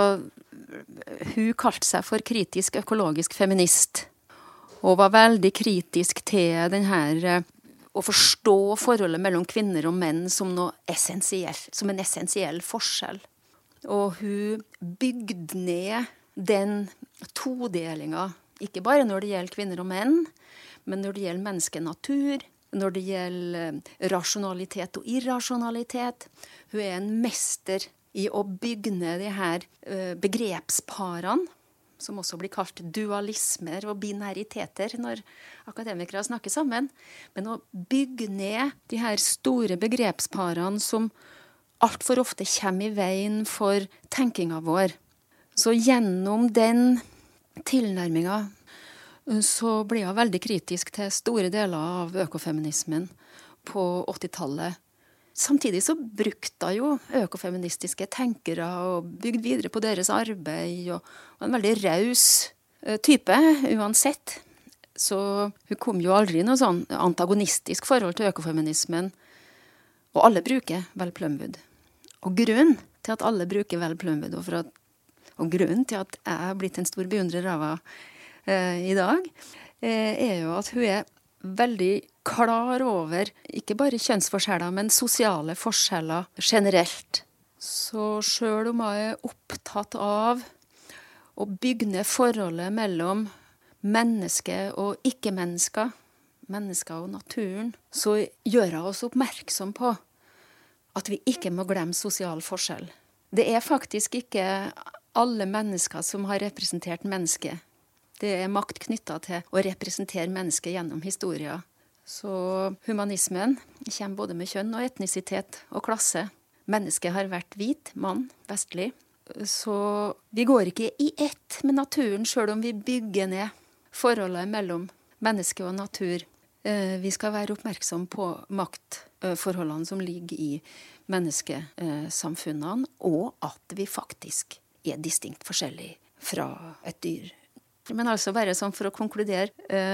hun kalte seg for kritisk økologisk feminist, og var veldig kritisk til den her å forstå forholdet mellom kvinner og menn som noe essensielt, som en essensiell forskjell. Og hun bygde ned den todelinga, ikke bare når det gjelder kvinner og menn, men når det gjelder menneske-natur, når det gjelder rasjonalitet og irrasjonalitet. Hun er en mester i å bygge ned de her begrepsparene, som også blir kalt dualismer og binariteter når akademikere snakker sammen. Men å bygge ned de her store begrepsparene som alt for ofte kommer i veien for tenkinga vår. Så gjennom den tilnærminga så ble jeg veldig kritisk til store deler av økofeminismen på 80-tallet. Samtidig så brukte jo økofeministiske tenkere og bygd videre på deres arbeid, og var en veldig raus type uansett. Så hun kom jo aldri i noe sånn antagonistisk forhold til økofeminismen. Og alle bruker Val Plumwood. Og grunnen til at alle bruker Val Plumwood, og grunnen til at jeg har blitt en stor beundrer av henne i dag, er jo at hun er veldig klar over ikke bare kjønnsforskjeller, men sosiale forskjeller generelt. Så selv om jeg er opptatt av å bygge ned forholdet mellom menneske og ikke-mennesker, mennesker og naturen, så gjør jeg oss oppmerksom på at vi ikke må glemme sosial forskjell. Det er faktisk ikke alle mennesker som har representert mennesket. Det er makt knyttet til å representere mennesket gjennom historien. Så humanismen kommer både med kjønn og etnisitet og klasse. Mennesket har vært hvit, mann, vestlig. Så vi går ikke i ett med naturen, selv om vi bygger ned forholdet mellom menneske og natur. Vi skal være oppmerksom på maktforholdene som ligger i menneskesamfunnene, og at vi faktisk er distinkt forskjellig fra et dyr. Men altså bare sånn for å konkludere,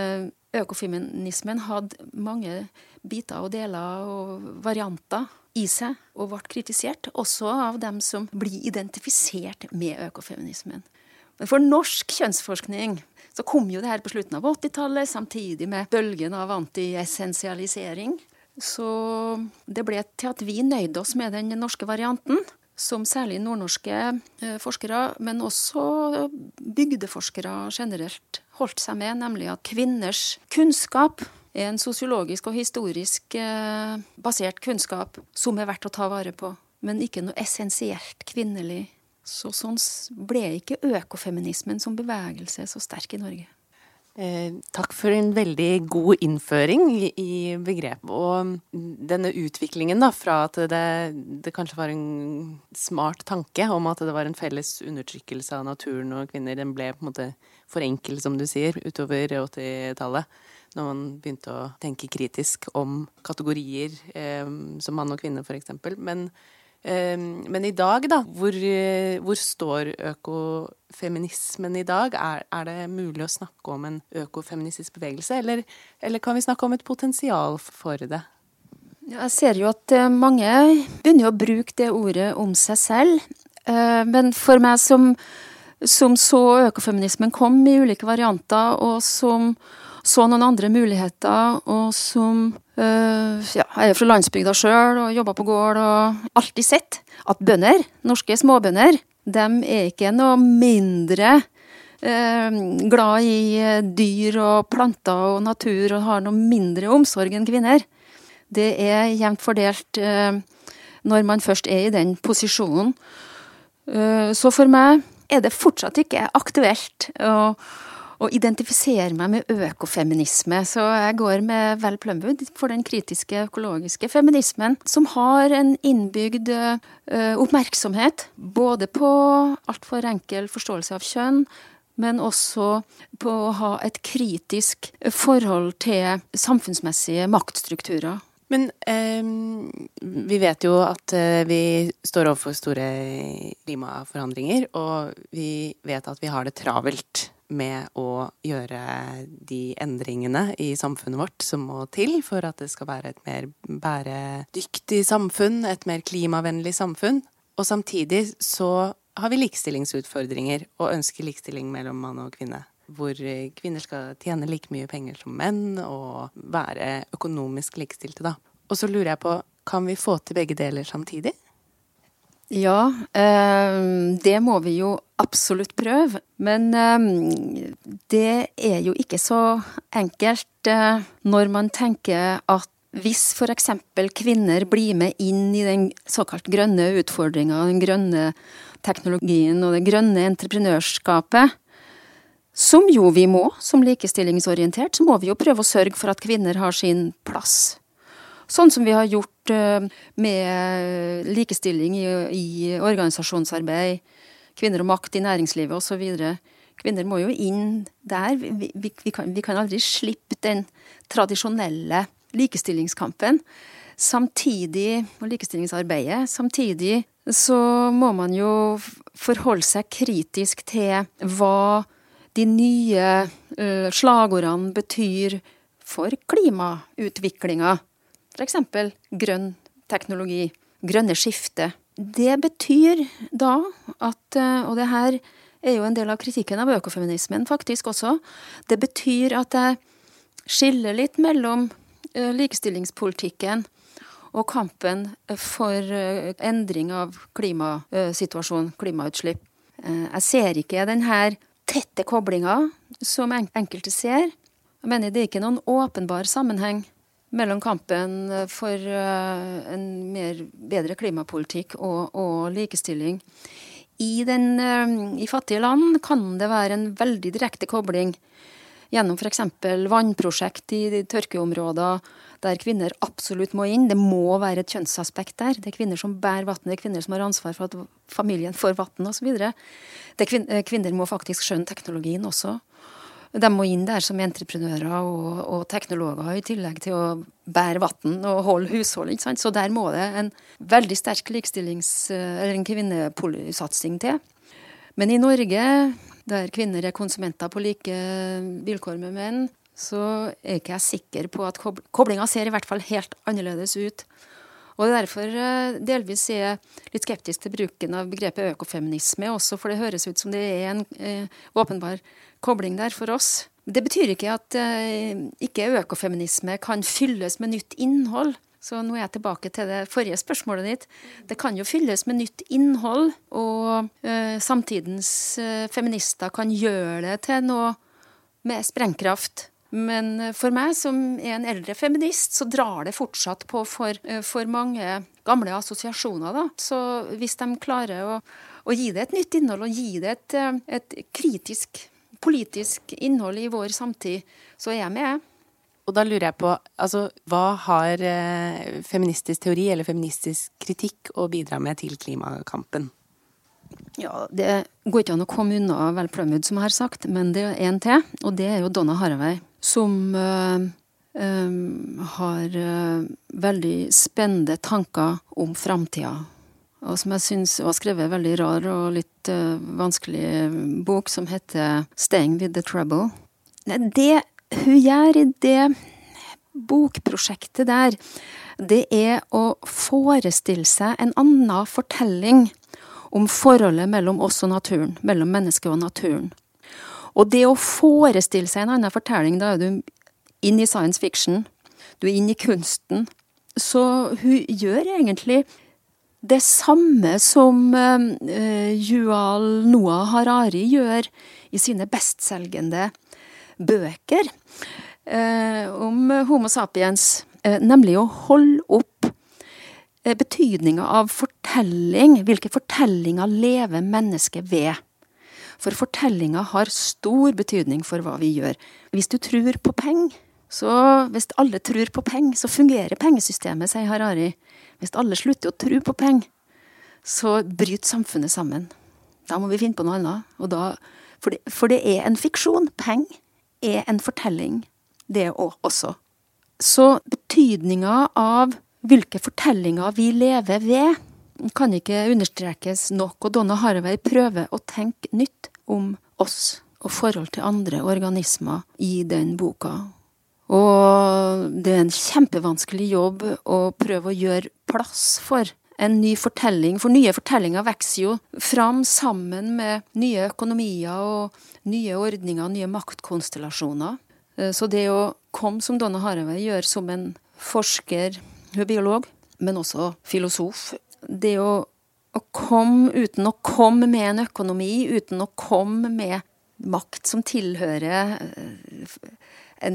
økofeminismen hadde mange biter og deler og varianter i seg, og ble kritisert også av dem som blir identifisert med økofeminismen. Men for norsk kjønnsforskning så kom jo det her på slutten av 80-tallet, samtidig med bølgen av anti-essensialisering. Så det ble til at vi nøyde oss med den norske varianten, som særlig nordnorske forskere, men også bygdeforskere generelt holdt seg med, nemlig at kvinners kunnskap er en sosiologisk og historisk basert kunnskap som er verdt å ta vare på, men ikke noe essensielt kvinnelig. Så sånn ble ikke økofeminismen som bevegelse så sterk i Norge. Takk for en veldig god innføring i begrepet, og denne utviklingen da, fra at det kanskje var en smart tanke om at det var en felles undertrykkelse av naturen og kvinner, den ble på en måte for enkel, som du sier, utover 80-tallet, når man begynte å tenke kritisk om kategorier som mann og kvinne for eksempel, men i dag da, hvor står økofeminismen i dag? Er det mulig å snakke om en økofeministisk bevegelse, eller kan vi snakke om et potensial for det? Jeg ser jo at mange begynner å bruke det ordet om seg selv, men for meg som så økofeminismen kom i ulike varianter, og som så noen andre muligheter, og som jeg er fra landsbygda selv og jobber på gård og alltid sett at bønder, norske småbønder, de er ikke noe mindre glad i dyr og planter og natur og har noe mindre omsorg enn kvinner. Det er jevnt fordelt når man først er i den posisjonen. Så for meg er det fortsatt ikke aktuelt å identifisere meg med økofeminisme, så jeg går med Val Plumwood for den kritiske økologiske feminismen, som har en innbygd oppmerksomhet, både på alt for enkel forståelse av kjønn, men også på å ha et kritisk forhold til samfunnsmessige maktstrukturer. Men vi vet jo at vi står overfor store klimaforandringer, og vi vet at vi har det travelt med å gjøre de endringene i samfunnet vårt som må til for at det skal være et mer bæredyktig samfunn, et mer klimavennlig samfunn. Og samtidig så har vi likestillingsutfordringer og ønsker likestilling mellom mann og kvinne, hvor kvinner skal tjene like mye penger som menn og være økonomisk likestilte da. Og så lurer jeg på, kan vi få til begge deler samtidig? Ja, det må vi jo absolutt prøve, men det er jo ikke så enkelt når man tenker at hvis for eksempel kvinner blir med inn i den såkalt grønne utfordringen, den grønne teknologien og det grønne entreprenørskapet, som jo vi må, som likestillingsorientert, så må vi jo prøve å sørge for at kvinner har sin plass. Sånn som vi har gjort med likestilling i organisasjonsarbeid, kvinner og makt i næringslivet og så videre. Kvinner må jo inn der. Vi kan aldri slippe den tradisjonelle likestillingskampen. Samtidig, og likestillingsarbeidet, samtidig så må man jo forholde seg kritisk til hva de nye slagordene betyr for klimautviklinga. For eksempel grønn teknologi, grønne skifte. Det betyr da at, og det her er jo en del av kritikken av økofeminismen faktisk også, det betyr at jeg skiller litt mellom likestillingspolitikken og kampen for endring av klimasituasjonen, klimautslipp. Jeg ser ikke den her tette koblinga som enkelte ser. Jeg mener det er ikke noen åpenbar sammenheng mellom kampen for en bedre klimapolitikk og likestilling. I fattige land kan det være en veldig direkte kobling gjennom for eksempel vannprosjekt i de tørkeområder der kvinner absolutt må inn. Det må være et kjønnsaspekt der. Det er kvinner som bærer vatten, det er kvinner som har ansvar for at familien får vatten og så videre. Kvinner må faktisk skjønne teknologien også. De må inn der som entreprenører og teknologer i tillegg til å bære vatten og holde hushold, ikke sant? Så der må det en veldig sterk eller en kvinnesatsing til. Men i Norge, der kvinner er konsumenter på like vilkår med menn, så er ikke jeg sikker på at koblinga ser i hvert fall helt annerledes ut. Og det er derfor delvis er jeg litt skeptisk til bruken av begrepet økofeminisme også, for det høres ut som det er en åpenbar kobling der for oss. Det betyr ikke at ikke økofeminisme kan fylles med nytt innhold. Så nå er jeg tilbake til det forrige spørsmålet ditt. Det kan jo fylles med nytt innhold, og samtidens feminister kan gjøre det til noe med sprengkraft. Men for meg som er en eldre feminist, så drar det fortsatt på for mange gamle assosiasjoner da. Så hvis de klarer å gi det et nytt innhold, og gi det et kritisk politisk innhold i vår samtid, så er jeg med. Og da lurer jeg på, altså, hva har feministisk teori eller feministisk kritikk å bidra med til klimakampen? Ja, det går ikke an å komme unna Val Plumwood, som jeg har sagt, men det er en til, og det er jo Donna Haraway, som har veldig spennende tanker om framtida. Og som jeg synes har skrevet en veldig rar og litt vanskelig bok som heter Staying with the Trouble. Det hun gjør i det bokprosjektet der, det er å forestille seg en annen fortelling om forholdet mellom oss og naturen, mellom mennesket og naturen. Og det å forestille seg en annen fortelling, da er du inn i science fiction, du er inn i kunsten. Så hun gjør egentlig det samme som Yuval Noah Harari gjør i sine bestselgende bøker om Homo sapiens, nemlig å holde opp betydningen av fortelling. Hvilke fortellinger lever mennesket ved? For fortellinger har stor betydning for hva vi gjør. Hvis du tror på penger, hvis alle tror på penger, så fungerer pengesystemet, sier Harari. Hvis alle slutter å tro på penger, så bryter samfunnet sammen. Da må vi finne på noe annet. Og for det er en fiksjon. Penger er en fortelling. Det også. Så betydningen av hvilke fortellinger vi lever ved, kan ikke understrekes nok, og Donna Haraway prøver å tenke nytt om oss og forhold til andre organismer i den boka. Og det er en kjempevanskelig jobb å prøve å gjøre plass for en ny fortelling, for nye fortellinger vokser jo fram sammen med nye økonomier og nye ordninger, nye maktkonstellasjoner. Så det å komme som Donna Haraway gjør som en forsker, hun er biolog, men også filosof, det å komme uten å komme med en økonomi, uten å komme med makt som tilhører en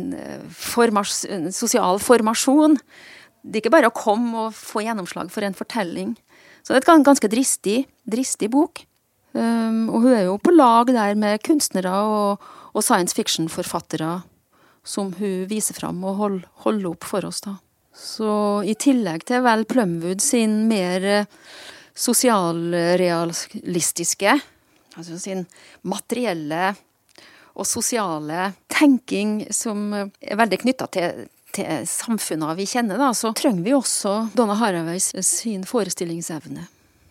sosial formasjon. Det er ikke bare å komme og få gjennomslag for en fortelling. Så det er en ganske dristig bok. Og hun er jo på lag der med kunstnere og science fiction-forfattere som hun viser fram og holder opp for oss da. Så i tillegg til Val Plumwood sin mer sosialrealistiske, altså sin materielle og sosiale tenking som er veldig knyttet til samfunnet vi kjenner, da, så trenger vi også Donna Haraway sin forestillingsevne.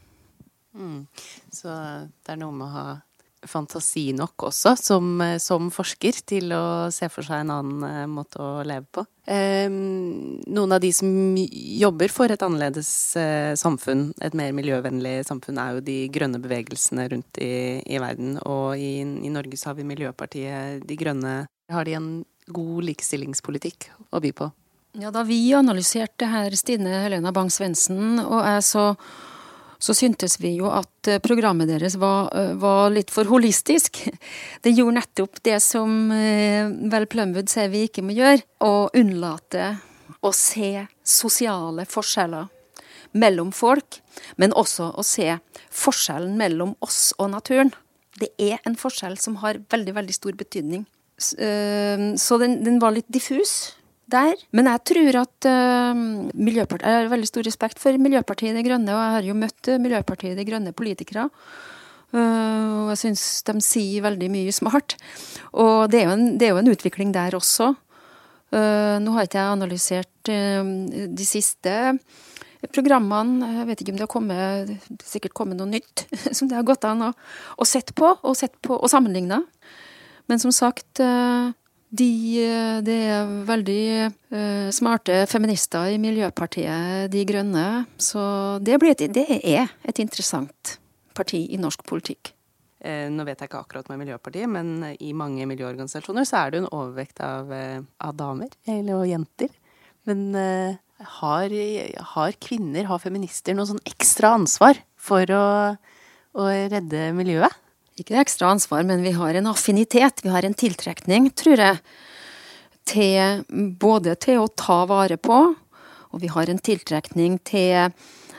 Så det noe med å ha fantasi nok også, som forsker, til å se for seg en annen måte å leve på. Noen av de som jobber for et annerledes samfunn, et mer miljøvennlig samfunn, jo de grønne bevegelsene rundt i verden. Og i Norge så har vi Miljøpartiet De Grønne. Har de en god likestillingspolitikk å by på? Ja, da vi analyserte her, Stine Helena Bang-Svendsen og jeg, så syntes vi jo at programmet deres var litt for holistisk. Det gjorde nettopp det som vel Plumwood sier vi ikke må gjøre, og unnlate å se sosiale forskjeller mellom folk, men også å se forskjellen mellom oss og naturen. Det en forskjell som har veldig, veldig stor betydning. Så den var litt diffus der. Men jeg tror at Miljøpartiet, jeg har veldig stor respekt for Miljøpartiet De Grønne, og jeg har jo møtt Miljøpartiet De Grønne politikere, og jeg synes de sier veldig mye smart. Og det jo en utvikling der også. Nå har ikke jeg analysert de siste programmene, jeg vet ikke om det har sikkert kommet noe nytt som det har gått an å sett på og sammenlignet. Men som sagt, det veldig smarte feminister i Miljøpartiet De Grønne, så det et interessant parti i norsk politikk. Nå vet jeg ikke akkurat med Miljøpartiet, men i mange miljøorganisasjoner så det jo en overvekt av damer og jenter. Men har kvinner, har feminister noe sånn ekstra ansvar for å redde miljøet? Ikke ekstra ansvar, men vi har en affinitet, vi har en tiltrekning, tror jeg, både til å ta vare på, og vi har en tiltrekning til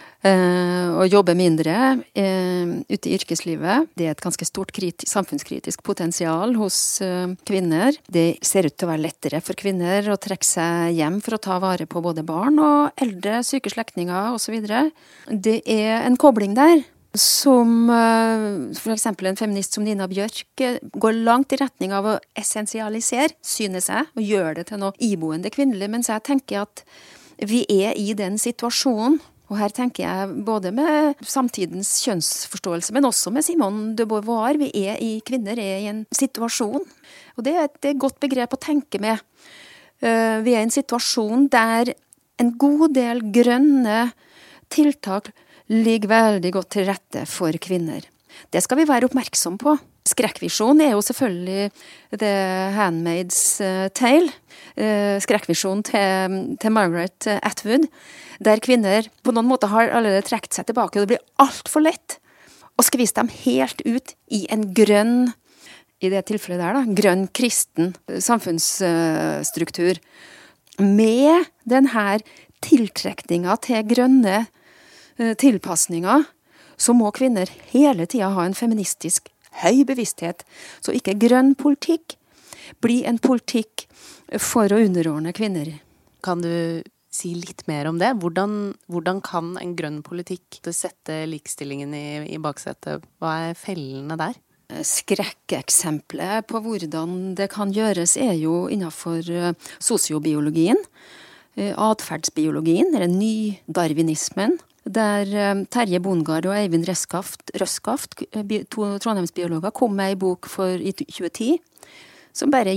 å jobbe mindre ute i yrkeslivet. Det et ganske stort samfunnskritisk potensial hos kvinner. Det ser ut til å være lettere for kvinner å trekke seg hjem for å ta vare på både barn og eldre, syke slektninger og så videre. Det en kobling der, som for eksempel en feminist som Nina Bjørk går langt i retning av å essensialisere, synes jeg, og gjøre det til noe iboende kvinnelig, mens jeg tenker at vi i den situasjonen, og her tenker jeg både med samtidens kjønnsforståelse, men også med Simone de Beauvoir, vi kvinner i en situasjon, og det et godt begrep å tenke med. Vi i en situasjon der en god del grønne tiltak ligger veldig godt til rette for kvinner. Det skal vi være oppmerksom på. Skrekkvisjon jo selvfølgelig The Handmaid's Tale, skrekkvisjon til Margaret Atwood, der kvinner på noen måte har allerede trekt seg tilbake, og det blir alt for lett å skvise dem helt ut i en grønn, i det tilfellet der da, grønn kristen samfunnsstruktur, med den her tiltrekninga til grønne tilpasninger, så må kvinner hele tiden ha en feministisk høy bevissthet, så ikke grønn politikk blir en politikk for å underordne kvinner. Kan du si litt mer om det? Hvordan kan en grønn politikk sette likestillingen i baksetet? Hva fellene der? Skrekkeksemplet på hvordan det kan gjøres jo innenfor sosiobiologien, atferdsbiologien, eller nydarwinismen, der Terje Bondgaard og Eivind Røskaft, to trondheimsbiologer, kom med en bok i 2010, som bare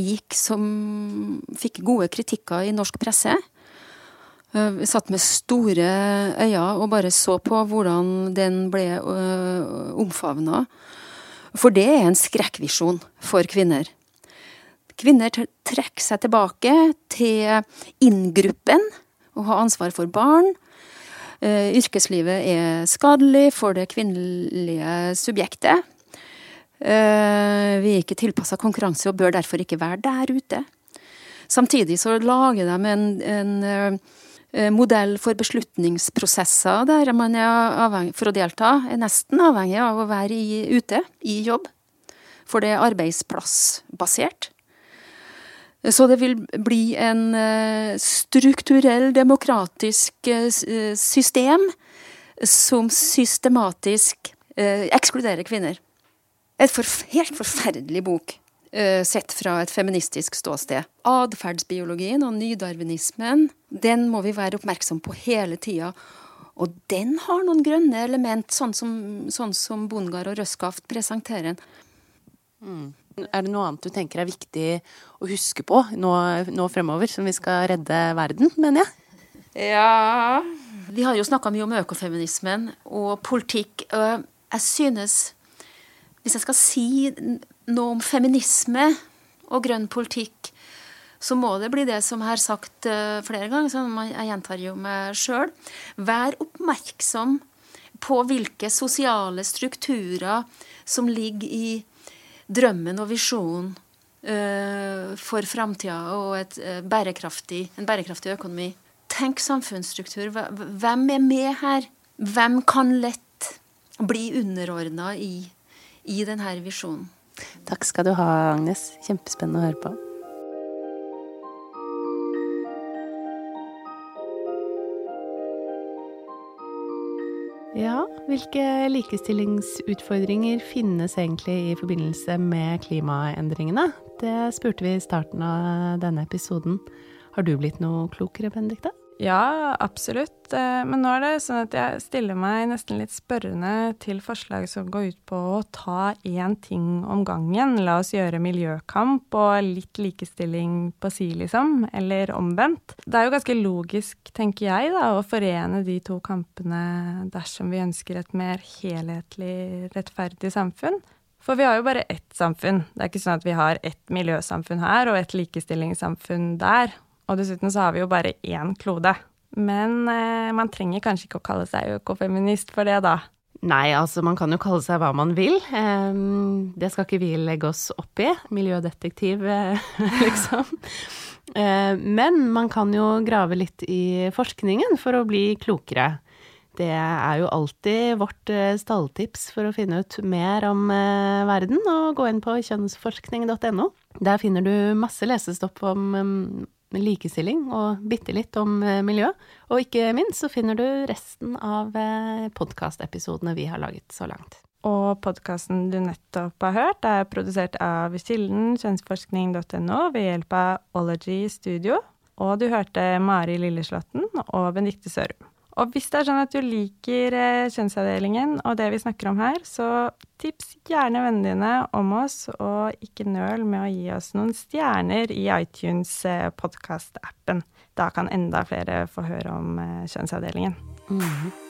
fikk gode kritikker i norsk presse. Vi satt med store øyne og bare så på hvordan den ble omfavnet. For det en skrekkvisjon for kvinner. Kvinner trekker seg tilbake til inngruppen og har ansvar for barn. Yrkeslivet skadelig for det kvinnelige subjektet. Vi ikke tilpasset konkurranse og bør derfor ikke være der ute. Samtidig så lager de en modell for beslutningsprosesser der man for å delta nesten avhengig av å være ute i jobb, for det arbeidsplassbasert. Så det vil bli en strukturell, demokratisk system som systematisk ekskluderer kvinner. Et helt forferdelig bok. sett fra et feministisk ståsted. Adferdsbiologien og nydarwinismen, den må vi være oppmerksom på hele tida. Og den har noen grønne element, sånn som Bongard og Røskaft presenterer. Er det noe annet du tenker er viktig å huske på nå fremover, som vi skal redde verden, mener jeg? Ja, vi har jo snakket mye om økofeminismen og politikk. Jeg synes, hvis jeg skal si noe om feminisme og grønn politikk, så må det bli det som jeg har sagt flere ganger, så jeg gjentar jo meg selv. Vær oppmerksom på hvilke sosiale strukturer som ligger i drømmen og visjonen for fremtiden og en bærekraftig økonomi. Tenk samfunnsstruktur. Hvem er med her? Hvem kan lett bli underordnet i denne visjonen? Takk skal du ha, Agnes. Kjempespennende å høre på. Ja, hvilke likestillingsutfordringer finnes egentlig i forbindelse med klimaendringene? Det spurte vi i starten av denne episoden. Har du blitt noe klokere, Benedikte? Ja, absolutt. Men nå er det sånn at jeg stiller meg nesten litt spørrende til forslag som går ut på å ta én ting om gangen. La oss gjøre miljøkamp og litt likestilling på si, liksom, eller omvendt. Det er jo ganske logisk, tenker jeg, da, å forene de to kampene dersom vi ønsker et mer helhetlig, rettferdig samfunn. For vi har jo bare ett samfunn. Det er ikke sånn at vi har ett miljøsamfunn her og ett likestillingssamfunn der. Og dessuten så har vi jo bare én klode. Men man trenger kanskje ikke å kalle seg økofeminist for det, da. Nei, altså man kan jo kalle seg hva man vil. Det skal ikke vi legge oss opp i. Miljødetektiv, liksom. Men man kan jo grave litt i forskningen for å bli klokere. Det er jo alltid vårt stalltips for å finne ut mer om verden, og gå inn på kjønnsforskning.no. Der finner du masse lesestoff om likestilling og bitte litt om miljø. Og ikke minst så finner du resten av podcastepisodene vi har laget så langt. Og podcasten du nettopp har hørt er produsert av Kilden, kjønnsforskning.no ved hjelp av Ology Studio. Og du hørte Mari Lilleslåtten og Benedikte Sørum. Og hvis det er sånn at du liker kjønnsavdelingen og det vi snakker om her, så tips gjerne vennene dine om oss, og ikke nøl med å gi oss noen stjerner i iTunes podcast-appen. Da kan enda flere få høre om kjønnsavdelingen.